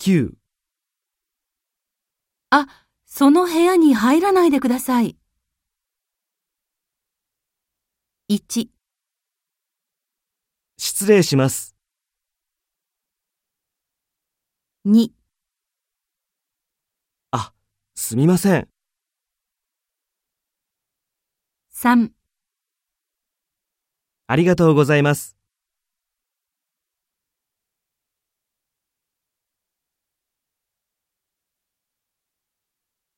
9、 あ、その部屋に入らないでください。1、 失礼します。 2、 あ、すみません。 3 ありがとうございます。